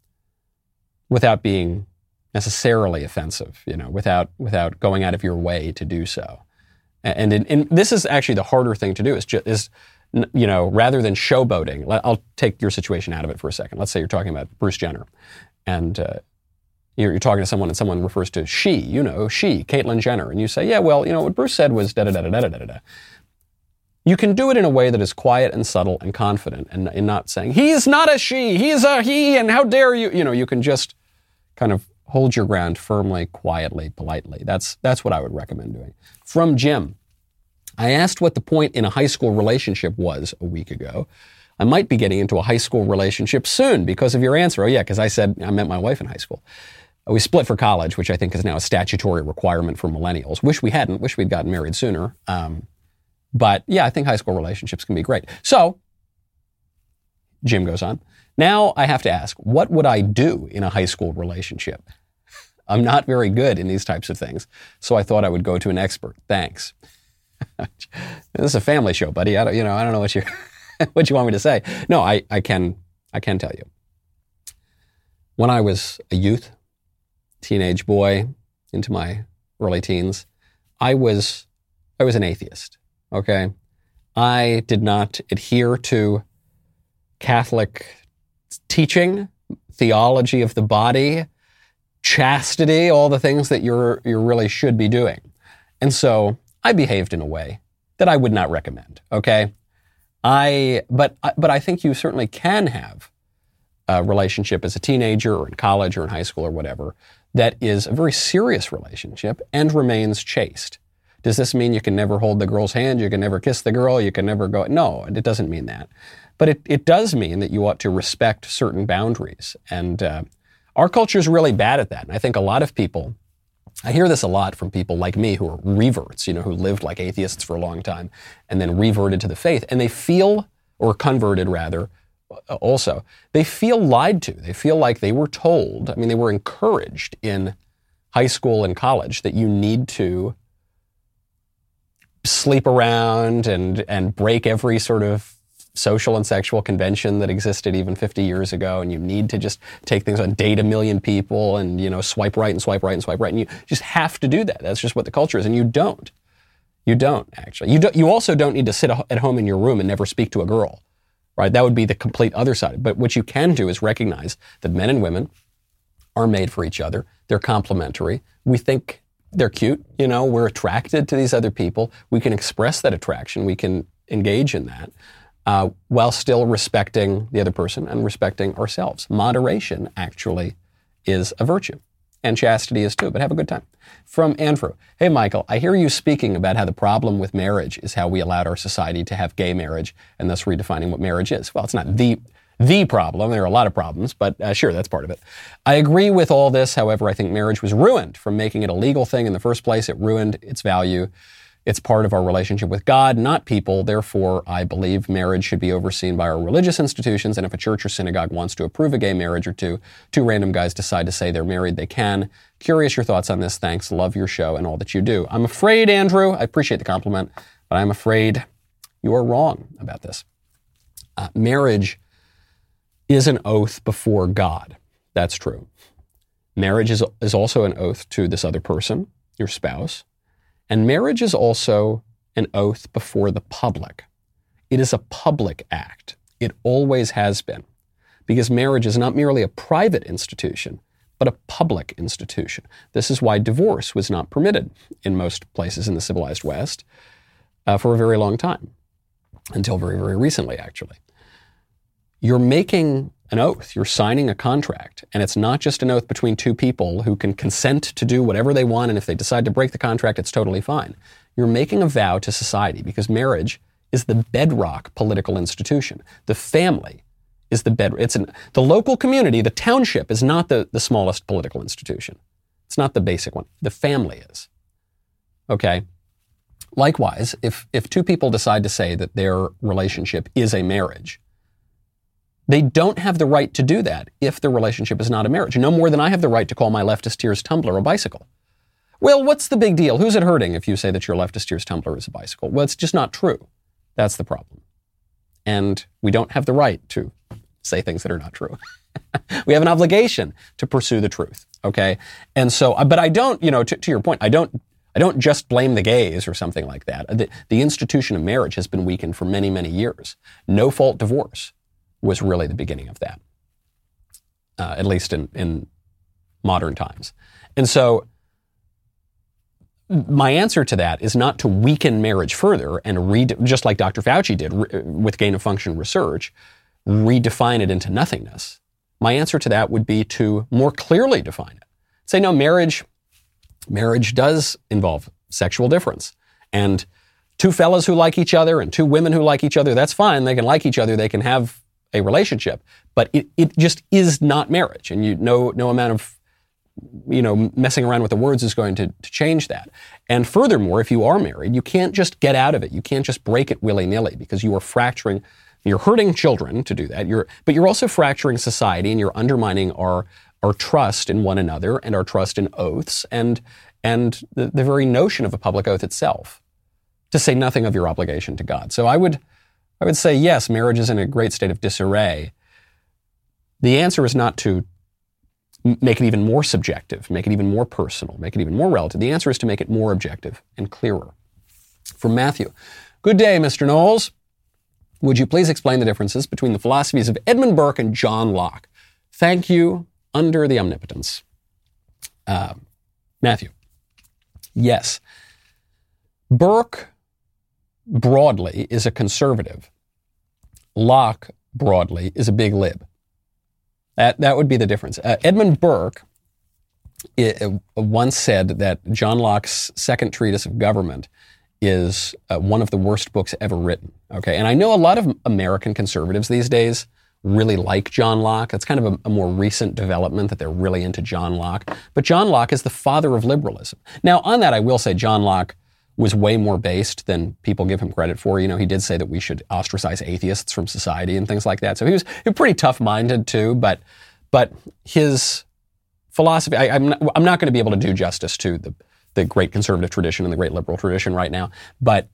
without being necessarily offensive, you know, without without going out of your way to do so. And, and, and this is actually the harder thing to do, is, just, is, you know, rather than showboating. I'll take your situation out of it for a second. Let's say you're talking about Bruce Jenner, and uh, you're, you're talking to someone, and someone refers to she, you know, she, Caitlyn Jenner, and you say, yeah, well, you know, what Bruce said was da-da-da-da-da-da-da. You can do it in a way that is quiet and subtle and confident, and, and not saying, he's not a she, he's a he, and how dare you. You know, you can just kind of hold your ground firmly, quietly, politely. That's, that's what I would recommend doing. From Jim, I asked what the point in a high school relationship was a week ago. I might be getting into a high school relationship soon because of your answer. Oh yeah, because I said I met my wife in high school. We split for college, which I think is now a statutory requirement for millennials. Wish we hadn't. Wish we'd gotten married sooner. Um, but yeah, I think high school relationships can be great. So, Jim goes on. Now I have to ask, what would I do in a high school relationship? I'm not very good in these types of things, so I thought I would go to an expert. Thanks. This is a family show, buddy. I don't, you know, I don't know what you what you want me to say. No, I, I can I can tell you. When I was a youth, teenage boy into my early teens, I was I was an atheist. Okay, I did not adhere to Catholic teaching, theology of the body, chastity, all the things that you're you really should be doing, and so I behaved in a way that I would not recommend. Okay, I but but I think you certainly can have a relationship as a teenager or in college or in high school or whatever that is a very serious relationship and remains chaste. Does this mean you can never hold the girl's hand? You can never kiss the girl? You can never go? No, it doesn't mean that. But it, it does mean that you ought to respect certain boundaries. And uh, our culture is really bad at that. And I think a lot of people, I hear this a lot from people like me who are reverts, you know, who lived like atheists for a long time and then reverted to the faith. And they feel, or converted rather, also, they feel lied to. They feel like they were told, I mean, they were encouraged in high school and college that you need to sleep around and, and break every sort of social and sexual convention that existed even fifty years ago, and you need to just take things on, date a million people and, you know, swipe right and swipe right and swipe right, and you just have to do that. That's just what the culture is, and you don't. You don't, actually. You don't, you also don't need to sit at home in your room and never speak to a girl, right? That would be the complete other side. But what you can do is recognize that men and women are made for each other. They're complementary. We think they're cute, you know, we're attracted to these other people. We can express that attraction. We can engage in that. Uh, while still respecting the other person and respecting ourselves. Moderation, actually, is a virtue. And chastity is too, but have a good time. From Andrew. Hey, Michael, I hear you speaking about how the problem with marriage is how we allowed our society to have gay marriage and thus redefining what marriage is. Well, it's not the the problem. There are a lot of problems, but uh, sure, that's part of it. I agree with all this. However, I think marriage was ruined from making it a legal thing in the first place. It ruined its value. It's part of our relationship with God, not people. Therefore, I believe marriage should be overseen by our religious institutions, and if a church or synagogue wants to approve a gay marriage or two, two random guys decide to say they're married, they can. Curious your thoughts on this. Thanks. Love your show and all that you do. I'm afraid, Andrew, I appreciate the compliment, but I'm afraid you are wrong about this. Uh, marriage is an oath before God. That's true. Marriage is, is also an oath to this other person, your spouse. And marriage is also an oath before the public. It is a public act. It always has been. Because marriage is not merely a private institution, but a public institution. This is why divorce was not permitted in most places in the civilized West uh, for a very long time. Until very, very recently, actually. You're making an oath. You're signing a contract. And it's not just an oath between two people who can consent to do whatever they want, and if they decide to break the contract, it's totally fine. You're making a vow to society because marriage is the bedrock political institution. The family is the bed. It's an, the local community, the township is not the, the smallest political institution. It's not the basic one. The family is. Okay? Likewise, if, if two people decide to say that their relationship is a marriage, they don't have the right to do that if the relationship is not a marriage. No more than I have the right to call my leftist tears tumbler a bicycle. Well, what's the big deal? Who's it hurting if you say that your leftist tears tumbler is a bicycle? Well, it's just not true. That's the problem. And we don't have the right to say things that are not true. We have an obligation to pursue the truth, okay? And so, but I don't, you know, to, to your point, I don't I don't just blame the gays or something like that. The, the institution of marriage has been weakened for many, many years. No-fault divorce was really the beginning of that, uh, at least in, in modern times. And so my answer to that is not to weaken marriage further and, read, just like Doctor Fauci did re- with gain-of-function research, redefine it into nothingness. My answer to that would be to more clearly define it, say, no, marriage, marriage does involve sexual difference. And two fellas who like each other and two women who like each other, that's fine. They can like each other. They can have a relationship. But it, it just is not marriage. And you no no amount of, you know, messing around with the words is going to, to change that. And furthermore, if you are married, you can't just get out of it. You can't just break it willy-nilly because you are fracturing, you're hurting children to do that. You're, but you're also fracturing society, and you're undermining our our trust in one another and our trust in oaths and and the, the very notion of a public oath itself, to say nothing of your obligation to God. So I would I would say, yes, marriage is in a great state of disarray. The answer is not to make it even more subjective, make it even more personal, make it even more relative. The answer is to make it more objective and clearer. From Matthew. Good day, Mister Knowles. Would you please explain the differences between the philosophies of Edmund Burke and John Locke? Thank you, under the omnipotence. Uh, Matthew. Yes. Burke, broadly, is a conservative. Locke, broadly, is a big lib. That, that would be the difference. Uh, Edmund Burke it, it once said that John Locke's second treatise of government is uh, one of the worst books ever written. Okay, and I know a lot of American conservatives these days really like John Locke. That's kind of a, a more recent development, that they're really into John Locke. But John Locke is the father of liberalism. Now, on that, I will say John Locke was way more based than people give him credit for. You know, he did say that we should ostracize atheists from society and things like that. So he was, he was pretty tough-minded too, but but his philosophy, I, I'm not, I'm not going to be able to do justice to the, the great conservative tradition and the great liberal tradition right now, but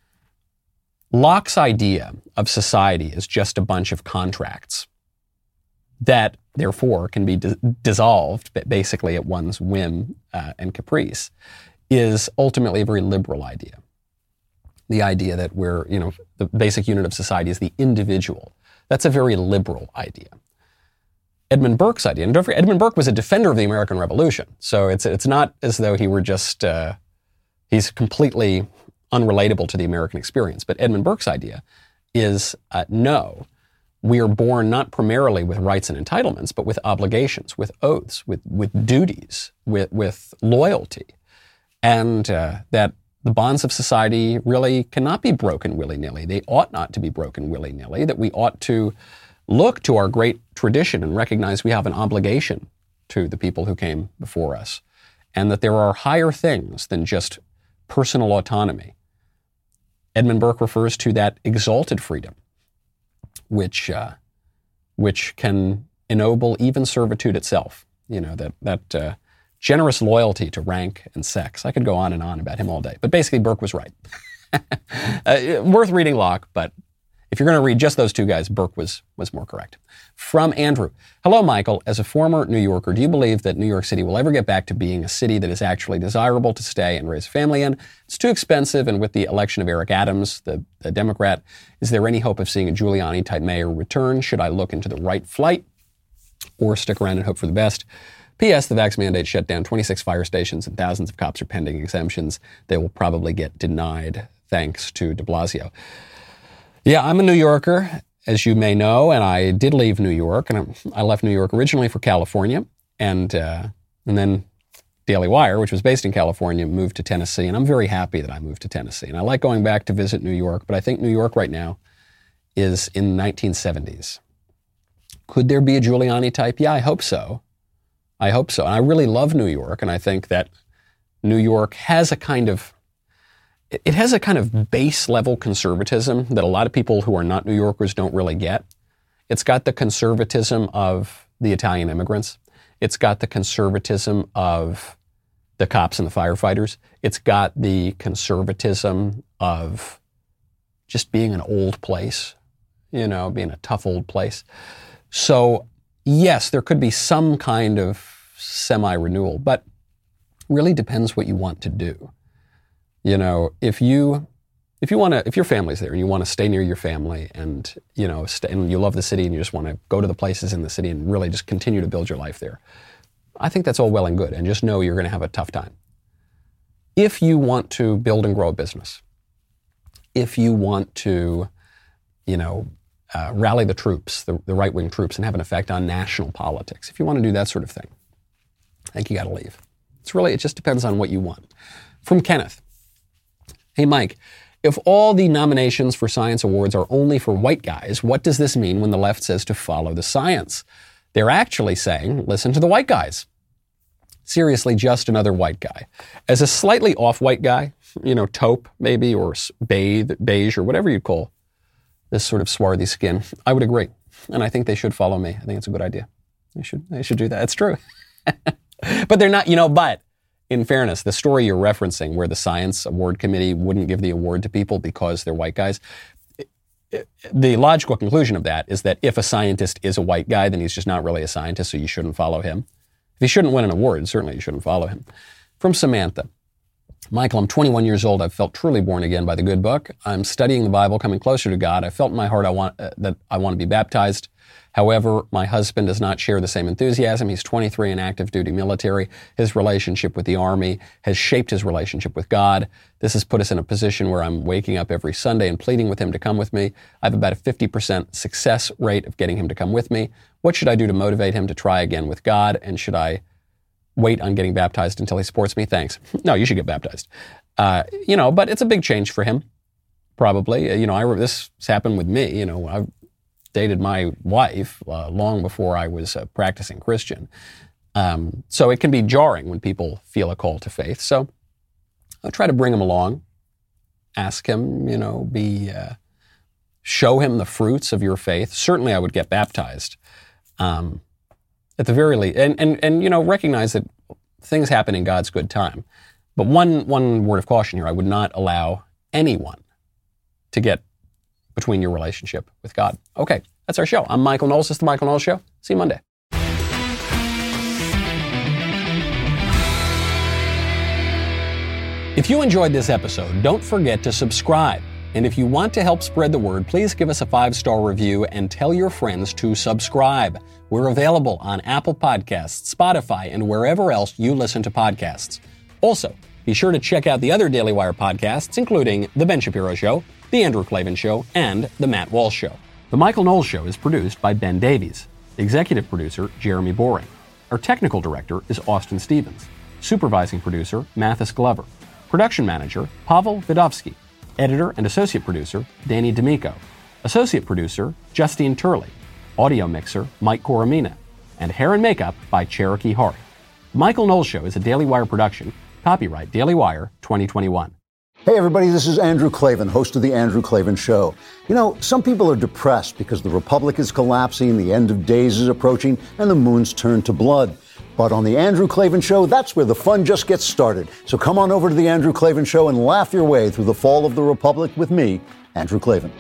Locke's idea of society is just a bunch of contracts that, therefore, can be di- dissolved basically at one's whim uh, and caprice, is ultimately a very liberal idea. The idea that we're, you know, the basic unit of society is the individual. That's a very liberal idea. Edmund Burke's idea, and don't forget, Edmund Burke was a defender of the American Revolution, so it's it's not as though he were just, uh, he's completely unrelatable to the American experience. But Edmund Burke's idea is, uh, no, we are born not primarily with rights and entitlements, but with obligations, with oaths, with, with duties, with, with loyalty. And uh, that the bonds of society really cannot be broken willy-nilly. They ought not to be broken willy-nilly, that we ought to look to our great tradition and recognize we have an obligation to the people who came before us, and that there are higher things than just personal autonomy. Edmund Burke refers to that exalted freedom, which uh, which can ennoble even servitude itself. You know, that that uh, generous loyalty to rank and sex. I could go on and on about him all day, but basically Burke was right. uh, worth reading Locke, but if you're going to read just those two guys, Burke was was more correct. From Andrew. Hello, Michael. As a former New Yorker, do you believe that New York City will ever get back to being a city that is actually desirable to stay and raise a family in? It's too expensive, and with the election of Eric Adams, the, the Democrat, is there any hope of seeing a Giuliani-type mayor return? Should I look into the right flight or stick around and hope for the best? P S. The vax mandate shut down twenty-six fire stations and thousands of cops are pending exemptions. They will probably get denied thanks to de Blasio. Yeah, I'm a New Yorker, as you may know, and I did leave New York, and I left New York originally for California, and uh, and then Daily Wire, which was based in California, moved to Tennessee, and I'm very happy that I moved to Tennessee. And I like going back to visit New York, but I think New York right now is in the nineteen seventies. Could there be a Giuliani type? Yeah, I hope so. I hope so. And I really love New York, and I think that New York has a kind of It has a kind of base level conservatism that a lot of people who are not New Yorkers don't really get. It's got the conservatism of the Italian immigrants. It's got the conservatism of the cops and the firefighters. It's got the conservatism of just being an old place, you know, being a tough old place. So yes, there could be some kind of semi-renewal, but really depends what you want to do. You know, if you if you want to, if your family's there and you want to stay near your family, and you know, stay, and you love the city and you just want to go to the places in the city and really just continue to build your life there, I think that's all well and good. And just know you're going to have a tough time. If you want to build and grow a business, if you want to, you know, uh, rally the troops, the, the right-wing troops, and have an effect on national politics, if you want to do that sort of thing, I think you got to leave. It's really, it just depends on what you want. From Kenneth. Hey, Mike, if all the nominations for science awards are only for white guys, what does this mean when the left says to follow the science? They're actually saying, listen to the white guys. Seriously, just another white guy. As a slightly off-white guy, you know, taupe maybe, or beige, beige, or whatever you call this sort of swarthy skin, I would agree. And I think they should follow me. I think it's a good idea. They should, they should do that. It's true. But they're not, you know, but in fairness, the story you're referencing where the Science Award Committee wouldn't give the award to people because they're white guys, the logical conclusion of that is that if a scientist is a white guy, then he's just not really a scientist, so you shouldn't follow him. If he shouldn't win an award, certainly you shouldn't follow him. From Samantha. Michael, I'm twenty-one years old. I've felt truly born again by the good book. I'm studying the Bible, coming closer to God. I felt in my heart I want uh, that I want to be baptized. However, my husband does not share the same enthusiasm. He's twenty-three in active duty military. His relationship with the Army has shaped his relationship with God. This has put us in a position where I'm waking up every Sunday and pleading with him to come with me. I have about a fifty percent success rate of getting him to come with me. What should I do to motivate him to try again with God? And should I wait on getting baptized until he supports me? Thanks. No, you should get baptized. Uh, you know, but it's a big change for him, probably. Uh, you know, I this happened with me. You know, I dated my wife uh, long before I was a practicing Christian. Um, so it can be jarring when people feel a call to faith. So I'll try to bring him along, ask him, you know, be, uh, show him the fruits of your faith. Certainly I would get baptized. Um, at the very least, and, and, and, you know, recognize that things happen in God's good time. But one, one word of caution here, I would not allow anyone to get between your relationship with God. Okay, that's our show. I'm Michael Knowles. This is The Michael Knowles Show. See you Monday. If you enjoyed this episode, don't forget to subscribe. And if you want to help spread the word, please give us a five-star review and tell your friends to subscribe. We're available on Apple Podcasts, Spotify, and wherever else you listen to podcasts. Also, be sure to check out the other Daily Wire podcasts, including The Ben Shapiro Show, The Andrew Klavan Show, and The Matt Walsh Show. The Michael Knowles Show is produced by Ben Davies. Executive producer, Jeremy Boring. Our technical director is Austin Stevens. Supervising producer, Mathis Glover. Production manager, Pavel Vidovsky. Editor and associate producer, Danny D'Amico. Associate producer, Justine Turley. Audio mixer, Mike Coromina. And hair and makeup by Cherokee Hart. The Michael Knowles Show is a Daily Wire production. Copyright Daily Wire twenty twenty-one. Hey everybody, this is Andrew Klavan, host of The Andrew Klavan Show. You know, some people are depressed because the Republic is collapsing, the end of days is approaching, and the moon's turned to blood. But on The Andrew Klavan Show, that's where the fun just gets started. So come on over to The Andrew Klavan Show and laugh your way through the fall of the Republic with me, Andrew Klavan.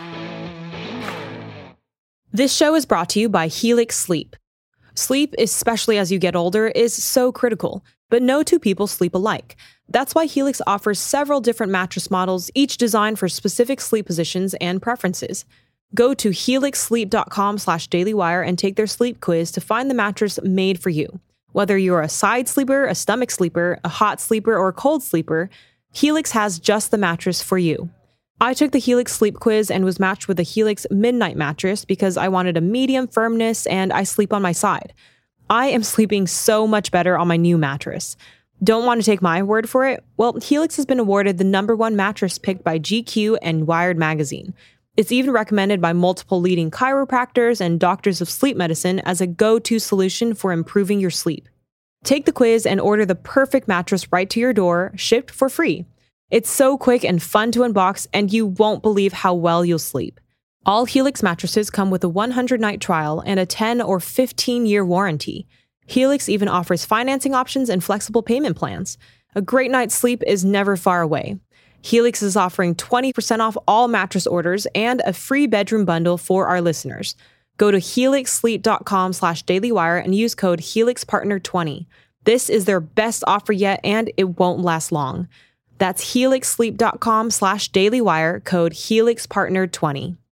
This show is brought to you by Helix Sleep. Sleep, especially as you get older, is so critical, but no two people sleep alike. That's why Helix offers several different mattress models, each designed for specific sleep positions and preferences. Go to helixsleep.com slash dailywire and take their sleep quiz to find the mattress made for you. Whether you're a side sleeper, a stomach sleeper, a hot sleeper, or a cold sleeper, Helix has just the mattress for you. I took the Helix sleep quiz and was matched with the Helix Midnight mattress because I wanted a medium firmness and I sleep on my side. I am sleeping so much better on my new mattress. Don't want to take my word for it? Well, Helix has been awarded the number one mattress picked by G Q and Wired magazine. It's even recommended by multiple leading chiropractors and doctors of sleep medicine as a go-to solution for improving your sleep. Take the quiz and order the perfect mattress right to your door, shipped for free. It's so quick and fun to unbox, and you won't believe how well you'll sleep. All Helix mattresses come with a one hundred night trial and a ten or fifteen year warranty. Helix even offers financing options and flexible payment plans. A great night's sleep is never far away. Helix is offering twenty percent off all mattress orders and a free bedroom bundle for our listeners. Go to helixsleep.com slash dailywire and use code helix partner twenty. This is their best offer yet, and it won't last long. That's helixsleep.com slash dailywire, code helix partner twenty.